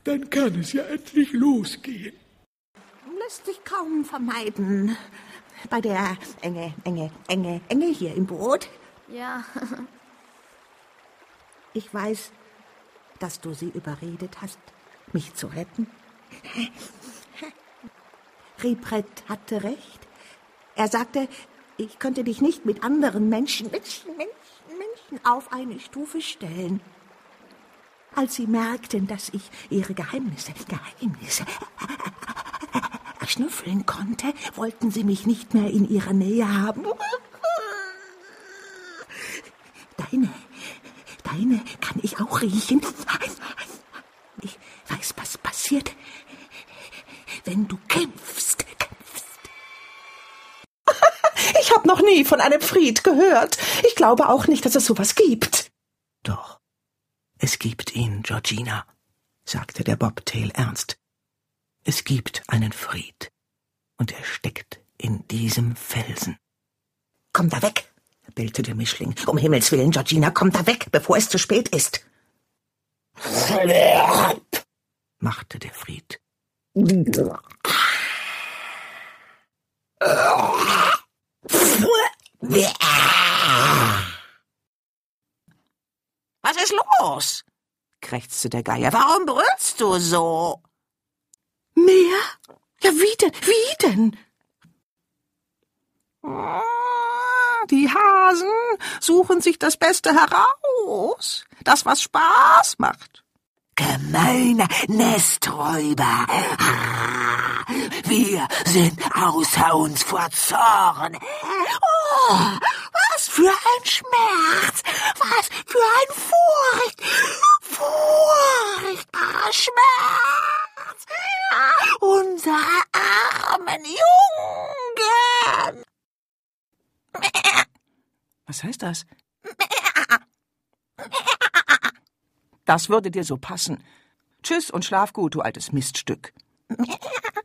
Dann kann es ja endlich losgehen. Lässt sich kaum vermeiden. Bei der Enge hier im Boot. Ja. Ich weiß, dass du sie überredet hast, mich zu retten. Ripret hatte recht. Er sagte, ich könnte dich nicht mit anderen Menschen auf eine Stufe stellen. Als sie merkten, dass ich ihre Geheimnisse erschnüffeln konnte, wollten sie mich nicht mehr in ihrer Nähe haben. Deine kann ich auch riechen. Ich weiß, was passiert, wenn du kämpfst. Ich habe noch nie von einem Fried gehört. Ich glaube auch nicht, dass es sowas gibt. Doch, es gibt ihn, Georgina, sagte der Bobtail ernst. Es gibt einen Fried, und er steckt in diesem Felsen. Komm da weg, bellte der Mischling. Um Himmels Willen, Georgina, komm da weg, bevor es zu spät ist. Machte der Fried. Was ist los? Krächzte der Geier. Warum brüllst du so? Mehr? Ja, wie denn? Die Hasen suchen sich das Beste heraus. Das, was Spaß macht. Gemeiner Nesträuber. Wir sind außer uns vor Zorn. Oh, was für ein Schmerz. Was für ein furchtbarer Schmerz. Unsere armen Jungen. Was heißt das? Das würde dir so passen. Tschüss und schlaf gut, du altes Miststück.